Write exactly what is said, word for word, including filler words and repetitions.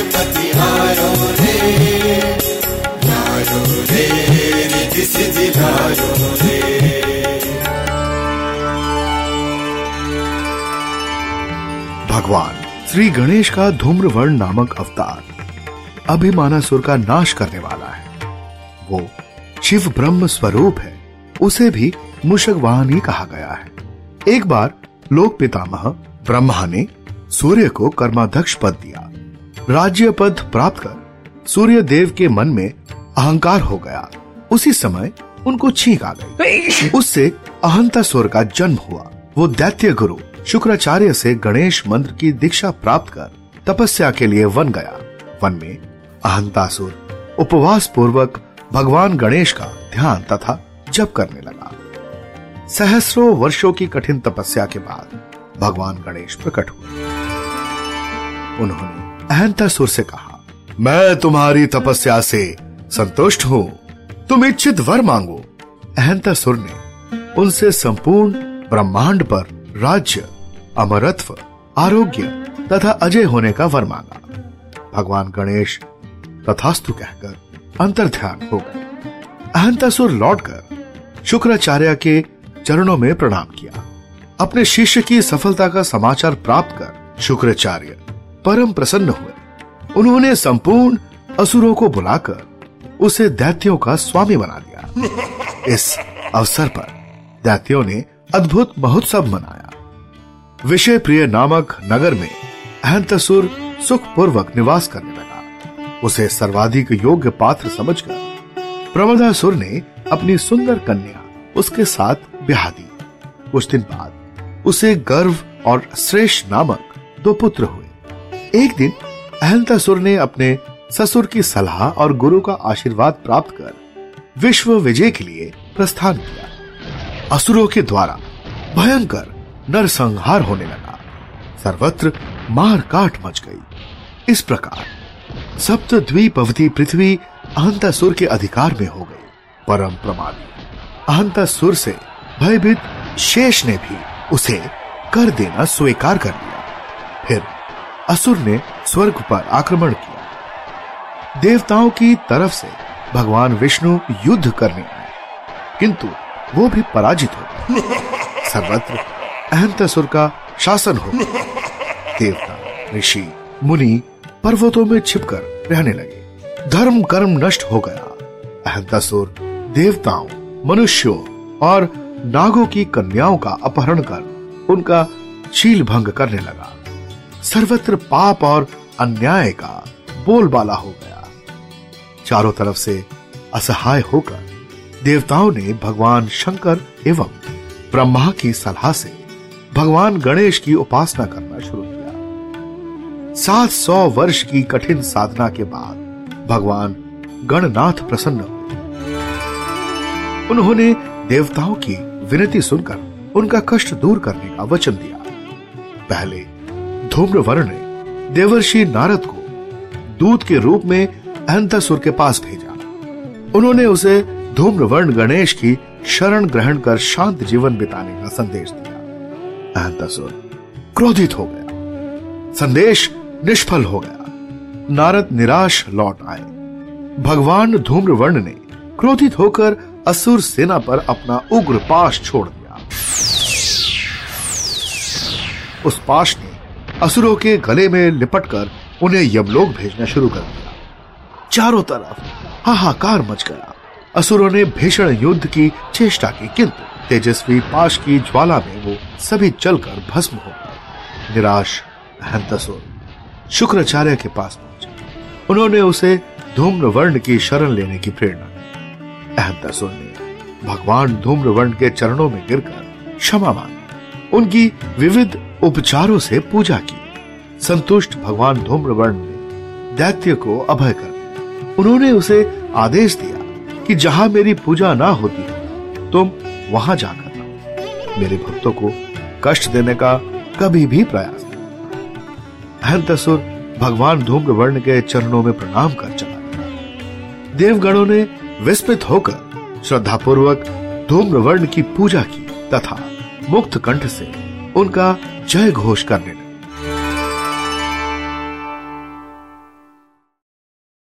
पतिहारो रे, लारो रे रिद्धि सिद्धि लारो रे। भगवान श्री गणेश का धूम्रवर्ण नामक अवतार अभिमानासुर का नाश करने वाला है। वो शिव ब्रह्म स्वरूप है, उसे भी मूषक वाहन ही कहा गया है। एक बार लोक पितामह ब्रह्मा ने सूर्य को कर्माध्यक्ष पद दिया। राज्य पद प्राप्त कर सूर्य देव के मन में अहंकार हो गया। उसी समय उनको छींक आ गई। उससे अहंतासुर का जन्म हुआ। वो दैत्य गुरु शुक्राचार्य से गणेश मंत्र की दीक्षा प्राप्त कर तपस्या के लिए वन गया। वन में अहंतासुर उपवास पूर्वक भगवान गणेश का ध्यान तथा जप करने लगा। सहस्रों वर्षों की कठिन तपस्या के बाद भगवान गणेश प्रकट हुए। उन्होंने अहंतासुर से कहा, मैं तुम्हारी तपस्या से संतुष्ट हूं, तुम इच्छित वर मांगो। अहंतासुर ने उनसे संपूर्ण ब्रह्मांड पर राज्य, अमरत्व, आरोग्य तथा अजय होने का वर मांगा। भगवान गणेश तथास्तु कहकर अंतर्ध्यान हो गए। अहंतासुर लौटकर शुक्राचार्य के चरणों में प्रणाम किया। अपने शिष्य की सफलता का समाचार प्राप्त कर शुक्राचार्य परम प्रसन्न हुए। उन्होंने संपूर्ण असुरों को बुलाकर उसे दैत्यों का स्वामी बना दिया। इस अवसर पर दैत्यों ने अद्भुत महोत्सव मनाया। विषय प्रिय नामक नगर में अहंतासुर सुखपूर्वक निवास करने लगा। उसे सर्वाधिक योग्य पात्र समझकर प्रमदासुर ने अपनी सुंदर कन्या उसके साथ ब्याह दी। कुछ दिन बाद उसे गर्व और श्रेष्ठ नामक दो पुत्र हुए। एक दिन अहंतासुर ने अपने ससुर की सलाह और गुरु का आशीर्वाद प्राप्त कर विश्व विजय के लिए प्रस्थान किया। असुरों के द्वारा भयंकर नरसंहार होने लगा। सर्वत्र मार काट मच गई। इस प्रकार सप्त द्वीप अवधि पृथ्वी अहंतासुर के अधिकार में हो गई। परम प्रमादी अहंतासुर से भयभीत शेष ने भी उसे कर देना स्वीकार कर लिया। फिर असुर ने स्वर्ग पर आक्रमण किया। देवताओं की तरफ से भगवान विष्णु युद्ध करने आए, किंतु वो भी पराजित हो गए। सर्वत्र अहंतासुर का शासन हो गया। देवता, ऋषि, मुनि पर्वतों में छिपकर रहने लगे। धर्म कर्म नष्ट हो गया। अहंतासुर देवताओं, मनुष्यों और नागों की कन्याओं का अपहरण कर उनका शील भंग करने लगा। सर्वत्र पाप और अन्याय का बोलबाला हो गया। चारों तरफ से असहाय होकर देवताओं ने भगवान शंकर एवं ब्रह्मा की सलाह से भगवान गणेश की उपासना करना शुरू किया। सात सौ वर्ष की कठिन साधना के बाद भगवान गणनाथ प्रसन्न हुए। उन्होंने देवताओं की विनती सुनकर उनका कष्ट दूर करने का वचन दिया। पहले धूम्रवर्ण ने देवर्षि नारद को दूत के रूप में अहंतासुर के पास भेजा। उन्होंने उसे धूम्रवर्ण गणेश की शरण ग्रहण कर शांत जीवन बिताने का संदेश दिया। अहंतासुर क्रोधित हो गया। संदेश निष्फल हो गया। नारद निराश लौट आए। भगवान धूम्रवर्ण ने क्रोधित होकर असुर सेना पर अपना उग्र पाश छोड़ दिया। उस पाश ने असुरों के गले में लिपटकर उन्हें यमलोक भेजना शुरू कर दिया। चारों तरफ हाहाकार मच गया। असुरों ने भीषण युद्ध की चेष्टा की, किंतु तेजस्वी पाश की ज्वाला में वो सभी जलकर भस्म हो गए। निराश अहंतासुर शुक्राचार्य के पास पहुंचे। उन्होंने उसे धूम्रवर्ण की शरण लेने की प्रेरणा दी। अहंतासुर ने भगवान धूम्रवर्ण के चरणों में गिरकर क्षमा मांगी। उनकी विविध उपचारों से पूजा की। संतुष्ट भगवान धूम्रवर्ण ने दैत्य को अभय कर दिया। उन्होंने उसे आदेश दिया कि जहां मेरी पूजा ना होती तुम वहां जाकर रहो। मेरे भक्तों को कष्ट देने का कभी भी प्रयास नहीं। अहंतासुर भगवान धूम्रवर्ण के चरणों में प्रणाम कर चला गया। देवगणों ने विस्मित होकर श्रद्धापूर्वक धूम्रवर्ण की पूजा की तथा मुक्त कंठ से उनका जय घोष करने लगे।